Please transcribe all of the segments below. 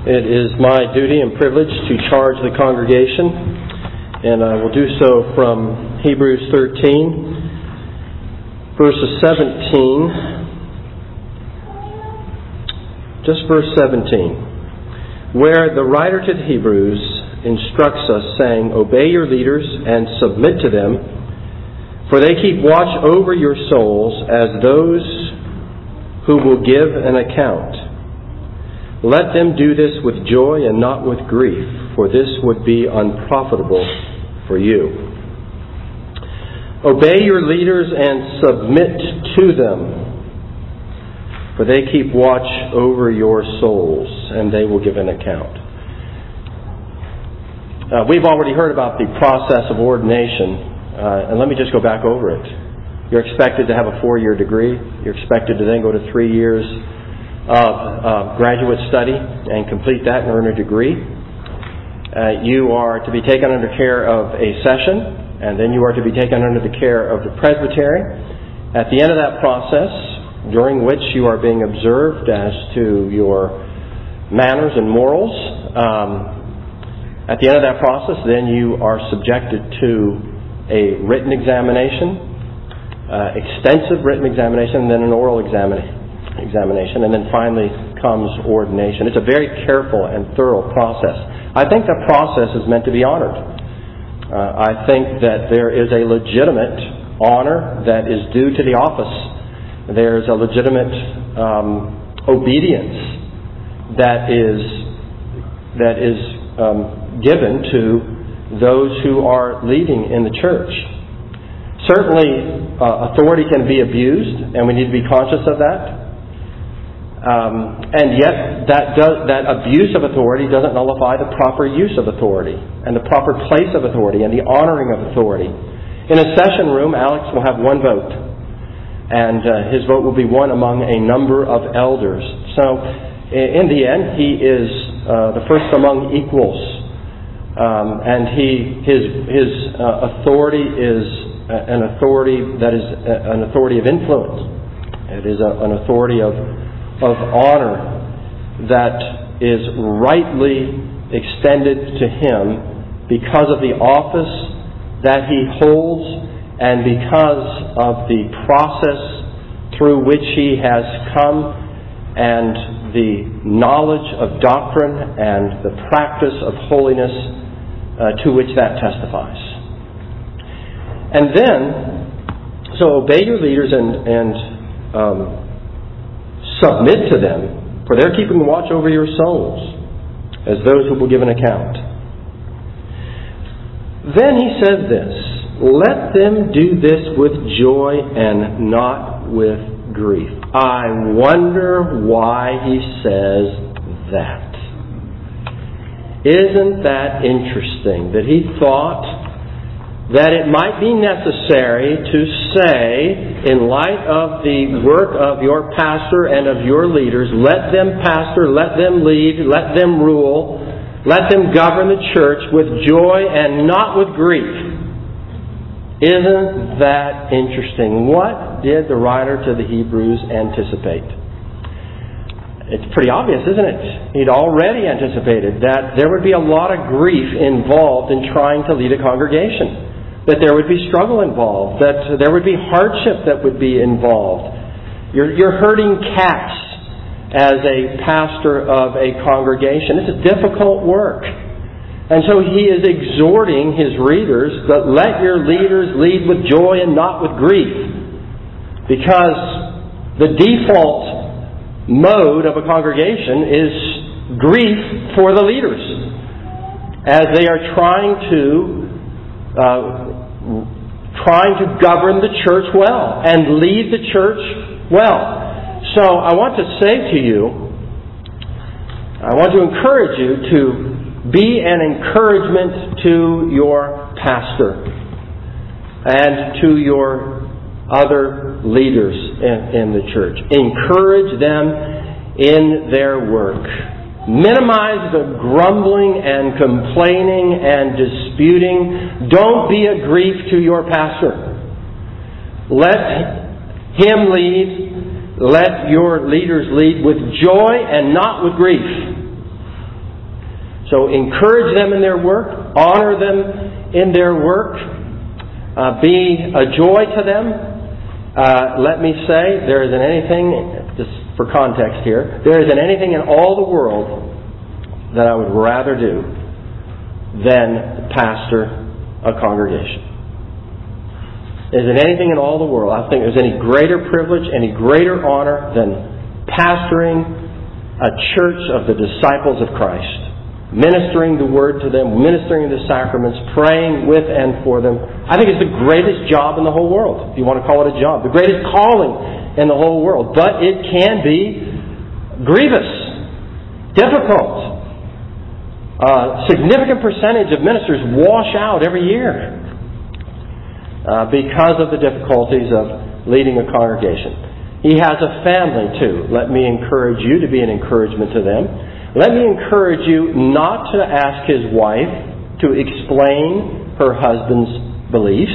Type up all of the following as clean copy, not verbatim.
It is my duty and privilege to charge the congregation, and I will do so from Hebrews 13, verses 17, just verse 17, where the writer to the Hebrews instructs us, saying, "Obey your leaders and submit to them, for they keep watch over your souls as those who will give an account. Let them do this with joy and not with grief, for this would be unprofitable for you. Obey your leaders and submit to them, for they keep watch over your souls, and they will give an account." We've already heard about the process of ordination, and let me just go back over it. You're expected to have a 4-year degree. You're expected to then go to 3 years of graduate study and complete that and earn a degree. You are to be taken under care of a session, and then you are to be taken under the care of the presbytery. At the end of that process, during which you are being observed as to your manners and morals, at the end of that process, then you are subjected to a written examination, extensive written examination, and then an oral examination, and then finally comes ordination. It's a very careful and thorough process. I think the process is meant to be honored. I think that there is a legitimate honor that is due to the office. There's a legitimate obedience that is given to those who are leading in the church. Certainly, authority can be abused, and we need to be conscious of that. And yet, that abuse of authority doesn't nullify the proper use of authority, and the proper place of authority, and the honoring of authority. In a session room, Alex will have one vote, and his vote will be one among a number of elders. So, in the end, he is the first among equals, and his authority is an authority that is an authority of influence. It is an authority of honor that is rightly extended to him because of the office that he holds and because of the process through which he has come and the knowledge of doctrine and the practice of holiness to which that testifies. And then, so obey your leaders and submit to them, for they're keeping watch over your souls as those who will give an account. Then he says this, let them do this with joy and not with grief. I wonder why he says that. Isn't that interesting that he thought that it might be necessary to say, in light of the work of your pastor and of your leaders, let them pastor, let them lead, let them rule, let them govern the church with joy and not with grief. Isn't that interesting? What did the writer to the Hebrews anticipate? It's pretty obvious, isn't it? He'd already anticipated that there would be a lot of grief involved in trying to lead a congregation. That there would be struggle involved, that there would be hardship that would be involved. You're herding cats as a pastor of a congregation. It's a difficult work. And so he is exhorting his readers that let your leaders lead with joy and not with grief. Because the default mode of a congregation is grief for the leaders as they are trying to govern the church well and lead the church well. So I want to say to you, I want to encourage you to be an encouragement to your pastor and to your other leaders in the church. Encourage them in their work. Minimize the grumbling and complaining and disputing. Don't be a grief to your pastor. Let him lead. Let your leaders lead with joy and not with grief. So encourage them in their work, honor them in their work, be a joy to them. Let me say, there isn't anything, just for context here, there isn't anything in all the world that I would rather do than pastor a congregation. Isn't anything in all the world, I think there's any greater privilege, any greater honor than pastoring a church of the disciples of Christ, ministering the Word to them, ministering the sacraments, praying with and for them. I think it's the greatest job in the whole world, if you want to call it a job, the greatest calling in the whole world. But it can be grievous, difficult. A significant percentage of ministers wash out every year because of the difficulties of leading a congregation. He has a family too. Let me encourage you to be an encouragement to them. Let me encourage you not to ask his wife to explain her husband's beliefs.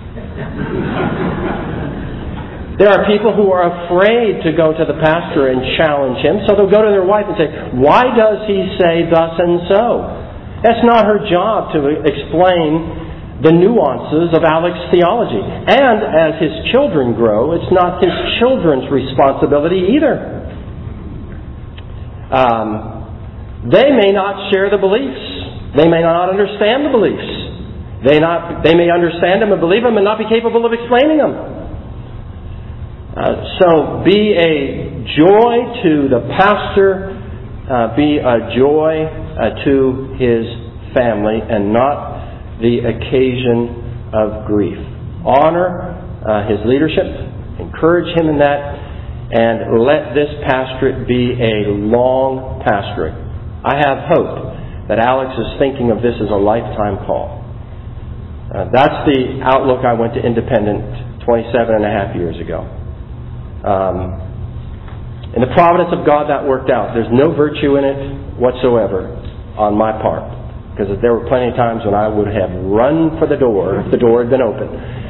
There are people who are afraid to go to the pastor and challenge him, so they'll go to their wife and say, "Why does he say thus and so?" That's not her job to explain the nuances of Alex's theology. And as his children grow, it's not his children's responsibility either. They may not share the beliefs. They may not understand the beliefs. They may understand them and believe them and not be capable of explaining them. So be a joy to the pastor, be a joy to his family, and not the occasion of grief. Honor his leadership, encourage him in that, and let this pastorate be a long pastorate. I have hope that Alex is thinking of this as a lifetime call. That's the outlook I went to Independent 27 and a half years ago. In the providence of God, that worked out. There's no virtue in it whatsoever on my part, because there were plenty of times when I would have run for the door if the door had been open.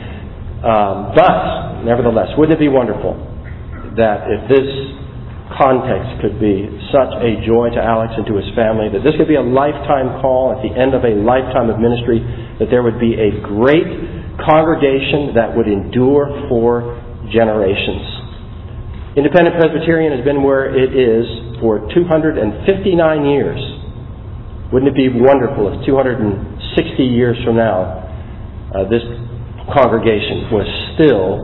But nevertheless, wouldn't it be wonderful that if this context could be such a joy to Alex and to his family, that this could be a lifetime call at the end of a lifetime of ministry, that there would be a great congregation that would endure for generations. Independent Presbyterian has been where it is for 259 years. Wouldn't it be wonderful if 260 years from now this congregation was still